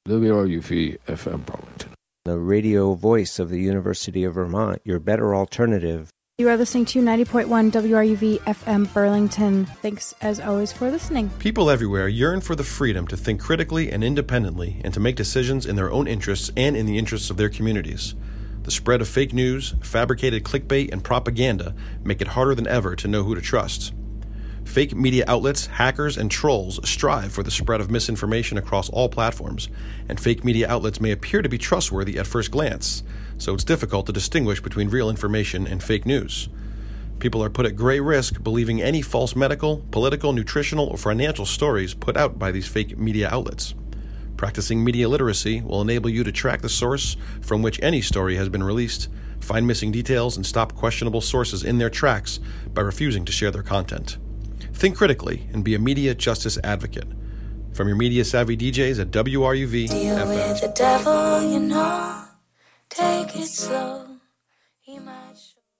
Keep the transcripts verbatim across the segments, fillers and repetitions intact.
W R U V F M Burlington. The radio voice of the University of Vermont, your better alternative. You are listening to ninety point one W R U V F M Burlington. Thanks, as always, for listening. People everywhere yearn for the freedom to think critically and independently and to make decisions in their own interests and in the interests of their communities. The spread of fake news, fabricated clickbait, and propaganda make it harder than ever to know who to trust. Fake media outlets, hackers, and trolls strive for the spread of misinformation across all platforms, and fake media outlets may appear to be trustworthy at first glance, so it's difficult to distinguish between real information and fake news. People are put at great risk believing any false medical, political, nutritional, or financial stories put out by these fake media outlets. Practicing media literacy will enable you to track the source from which any story has been released, find missing details, and stop questionable sources in their tracks by refusing to share their content. Think critically and be a media justice advocate. From your media-savvy D Js at W R U V Deal F M. with the devil, you know. Take it slow. He might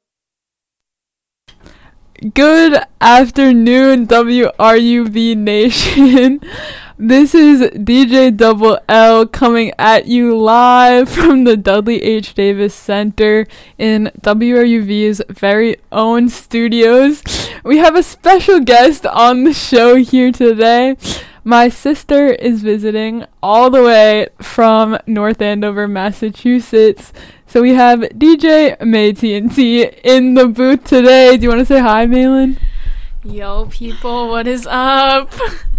show. Good afternoon, W R U V Nation. This is D J Double L coming at you live from the Dudley H. Davis Center in W R U V's very own studios. We have a special guest on the show here today. My sister is visiting all the way from North Andover, Massachusetts. So we have D J May T N T in the booth today. Do you want to say hi, Malin? Yo, people, what is up?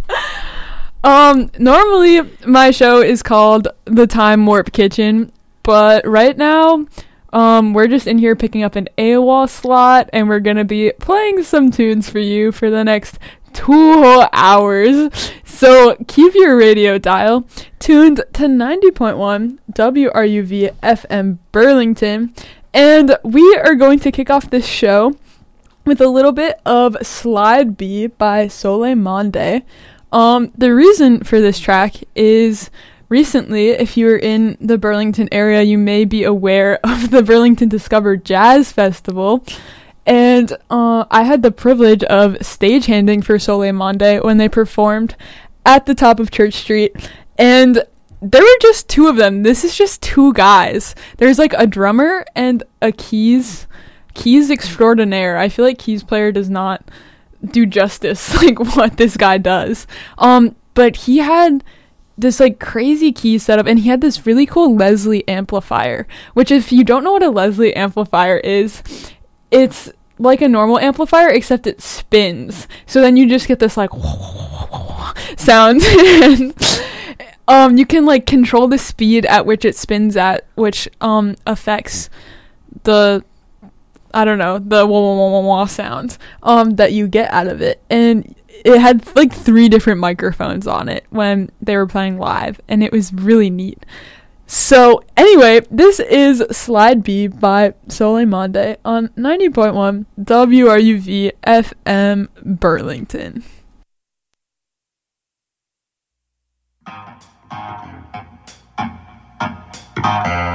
Um, normally my show is called The Time Warp Kitchen, but right now, um, we're just in here picking up an AWOL slot, and we're gonna be playing some tunes for you for the next two whole hours. So keep your radio dial tuned to ninety point one W R U V F M Burlington, and we are going to kick off this show with a little bit of Slide B by Sole Monde. Um, the reason for this track is recently, if you were in the Burlington area, you may be aware of the Burlington Discover Jazz Festival. And uh, I had the privilege of stagehanding for Sole Monde when they performed at the top of Church Street. And there were just two of them. This is just two guys. There's like a drummer and a keys, keys extraordinaire. I feel like keys player does not do justice like what this guy does. Um, but he had this like crazy key setup, and he had this really cool Leslie amplifier, which if you don't know what a Leslie amplifier is, it's like a normal amplifier except it spins. So then you just get this like sound. And um, you can like control the speed at which it spins at, which um affects the I don't know, the wah wah wah wah wah sound um, that you get out of it. And it had like three different microphones on it when they were playing live, and it was really neat. So anyway, this is Slide B by Sole Monde on ninety point one W R U V F M Burlington. Bye.